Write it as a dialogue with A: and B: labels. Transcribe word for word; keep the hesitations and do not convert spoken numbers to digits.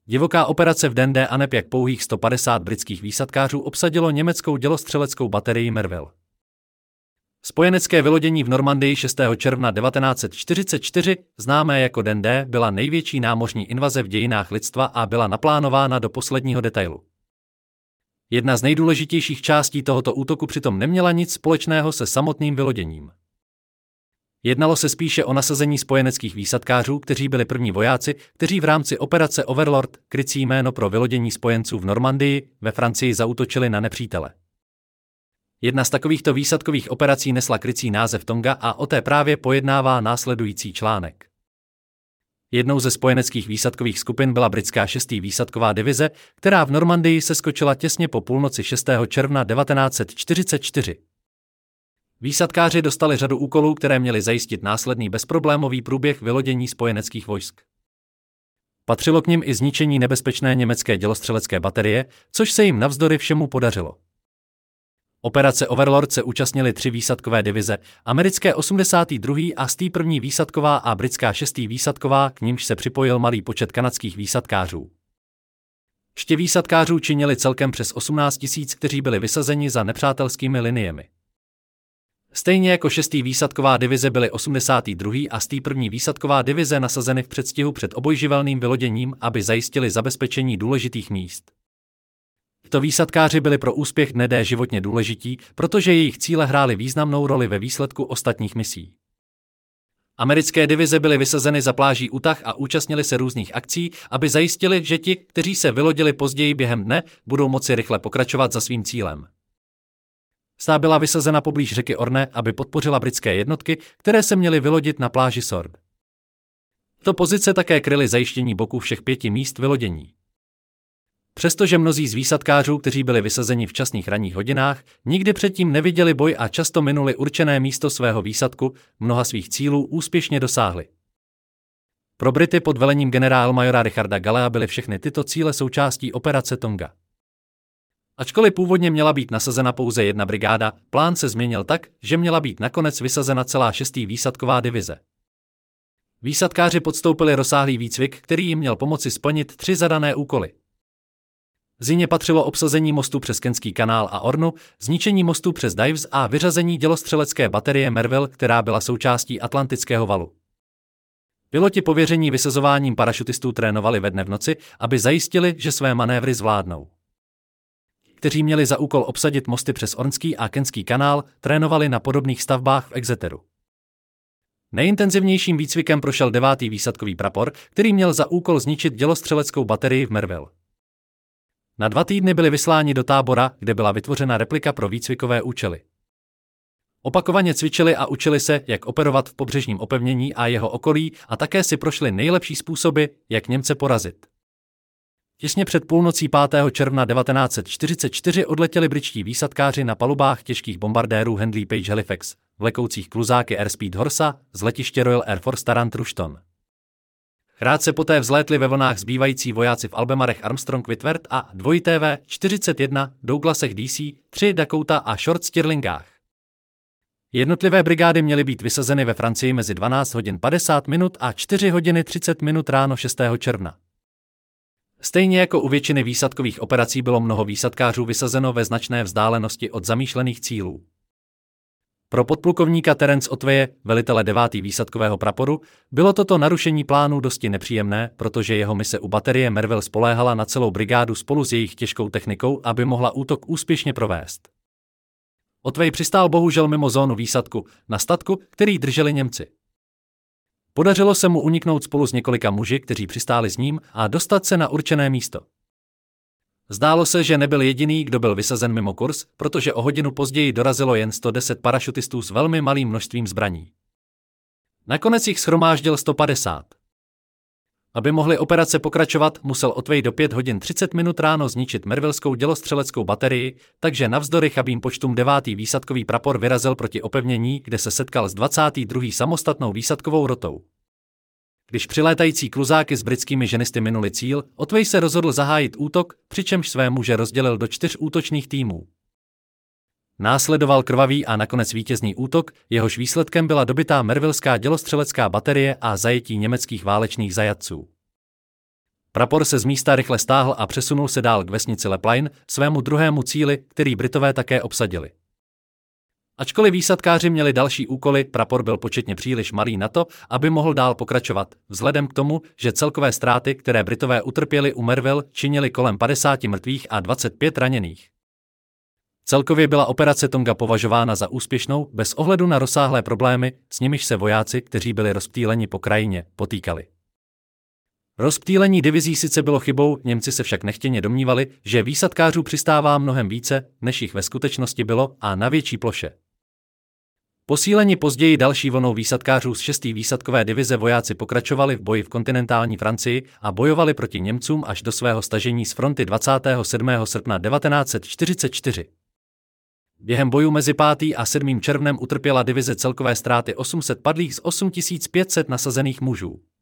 A: Divoká operace v den D a neb jak pouhých sto padesát britských výsadkářů obsadilo německou dělostřeleckou baterii Merville. Spojenecké vylodění v Normandii šestého června devatenáct set čtyřicet čtyři, známé jako Den D, byla největší námořní invaze v dějinách lidstva a byla naplánována do posledního detailu. Jedna z nejdůležitějších částí tohoto útoku přitom neměla nic společného se samotným vyloděním. Jednalo se spíše o nasazení spojeneckých výsadkářů, kteří byli první vojáci, kteří v rámci operace Overlord, krycí jméno pro vylodění spojenců v Normandii, ve Francii zaútočili na nepřítele. Jedna z takovýchto výsadkových operací nesla krycí název Tonga a o té právě pojednává následující článek. Jednou ze spojeneckých výsadkových skupin byla britská šestá výsadková divize, která v Normandii seskočila těsně po půlnoci šestého června devatenáct set čtyřicet čtyři. Výsadkáři dostali řadu úkolů, které měly zajistit následný bezproblémový průběh vylodění spojeneckých vojsk. Patřilo k nim i zničení nebezpečné německé dělostřelecké baterie, což se jim navzdory všemu podařilo. Operace Overlord se účastnily tři výsadkové divize, americké osmdesátá druhá a sto první výsadková a britská šestá výsadková, k nímž se připojil malý počet kanadských výsadkářů. Ště výsadkářů činili celkem přes osmnáct tisíc, kteří byli vysazeni za nepřátelskými liniemi. Stejně jako šestá výsadková divize byly osmdesátá druhá a sto první výsadková divize nasazeny v předstihu před obojživelným vyloděním, aby zajistili zabezpečení důležitých míst. Tito výsadkáři byli pro úspěch Dne D životně důležití, protože jejich cíle hrály významnou roli ve výsledku ostatních misí. Americké divize byly vysazeny za pláží Utah a účastnili se různých akcí, aby zajistili, že ti, kteří se vylodili později během dne, budou moci rychle pokračovat za svým cílem. Stá byla vysazena poblíž řeky Orne, aby podpořila britské jednotky, které se měly vylodit na pláži Sword. To pozice také kryly zajištění boků všech pěti míst vylodění. Přestože mnozí z výsadkářů, kteří byli vysazeni v časných ranních hodinách, nikdy předtím neviděli boj a často minuli určené místo svého výsadku, mnoha svých cílů úspěšně dosáhli. Pro Brity pod velením generálmajora Richarda Galea byly všechny tyto cíle součástí operace Tonga. Ačkoliv původně měla být nasazena pouze jedna brigáda, plán se změnil tak, že měla být nakonec vysazena celá šestá výsadková divize. Výsadkáři podstoupili rozsáhlý výcvik, který jim měl pomoci splnit tři zadané úkoly. Zině patřilo obsazení mostu přes Kenský kanál a Ornu, zničení mostu přes Dives a vyřazení dělostřelecké baterie Merville, která byla součástí Atlantického valu. Piloti pověření vysazováním parašutistů trénovali ve dne v noci, aby zajistili, že své manévry zvládnou. Kteří měli za úkol obsadit mosty přes Ornský a Kenský kanál, trénovali na podobných stavbách v Exeteru. Nejintenzivnějším výcvikem prošel devátý výsadkový prapor, který měl za úkol zničit dělostřeleckou baterii v Merville. Na dva týdny byli vysláni do tábora, kde byla vytvořena replika pro výcvikové účely. Opakovaně cvičili a učili se, jak operovat v pobřežním opevnění a jeho okolí, a také si prošli nejlepší způsoby, jak Němce porazit. Těsně před půlnocí pátého června devatenáct set čtyřicet čtyři odletěli britští výsadkáři na palubách těžkých bombardérů Handley Page Halifax, vlekoucích kluzáky Airspeed Horsa z letiště Royal Air Force Tarrant Rushton. Krátce poté vzlétli ve vlnách zbývající vojáci v Albemarlech Armstrong Whitworth a dvojité V čtyřicet jedna, Douglasech D C, tři Dakota a Short Stirlingách. Jednotlivé brigády měly být vysazeny ve Francii mezi dvanáct hodin padesát minut a čtyři hodiny třicet minut ráno šestého června. Stejně jako u většiny výsadkových operací bylo mnoho výsadkářů vysazeno ve značné vzdálenosti od zamýšlených cílů. Pro podplukovníka Terence Otwaye, velitele devátého výsadkového praporu, bylo toto narušení plánu dosti nepříjemné, protože jeho mise u baterie Merville spoléhala na celou brigádu spolu s jejich těžkou technikou, aby mohla útok úspěšně provést. Otway přistál bohužel mimo zónu výsadku, na statku, který drželi Němci. Podařilo se mu uniknout spolu s několika muži, kteří přistáli s ním, a dostat se na určené místo. Zdálo se, že nebyl jediný, kdo byl vysazen mimo kurz, protože o hodinu později dorazilo jen sto deset parašutistů s velmi malým množstvím zbraní. Nakonec jich shromáždil sto padesát. Aby mohli operace pokračovat, musel Otway do pět hodin třicet minut ráno zničit mervillskou dělostřeleckou baterii, takže navzdory chabým počtům devátý výsadkový prapor vyrazil proti opevnění, kde se setkal s dvacátou druhou samostatnou výsadkovou rotou. Když přilétající kluzáky s britskými ženisty minuli cíl, Otway se rozhodl zahájit útok, přičemž své muže rozdělil do čtyř útočných týmů. Následoval krvavý a nakonec vítězný útok, jehož výsledkem byla dobytá mervillská dělostřelecká baterie a zajetí německých válečných zajatců. Prapor se z místa rychle stáhl a přesunul se dál k vesnici Le Plain, svému druhému cíli, který Britové také obsadili. Ačkoliv výsadkáři měli další úkoly, prapor byl početně příliš malý na to, aby mohl dál pokračovat, vzhledem k tomu, že celkové ztráty, které Britové utrpěli u Merville, činily kolem padesáti mrtvých a dvaceti pěti raněných. Celkově byla operace Tonga považována za úspěšnou, bez ohledu na rozsáhlé problémy, s nimiž se vojáci, kteří byli rozptýleni po krajině, potýkali. Rozptýlení divizí sice bylo chybou, Němci se však nechtěně domnívali, že výsadkářů přistává mnohem více, než jich ve skutečnosti bylo, a na větší ploše. Posíleni později další vlnou výsadkářů z šesté výsadkové divize vojáci pokračovali v boji v kontinentální Francii a bojovali proti Němcům až do svého stažení z fronty dvacátého sedmého srpna devatenáct set čtyřicet čtyři. Během bojů mezi pátým a sedmým červnem utrpěla divize celkové ztráty osm set padlých z osm tisíc pět set nasazených mužů.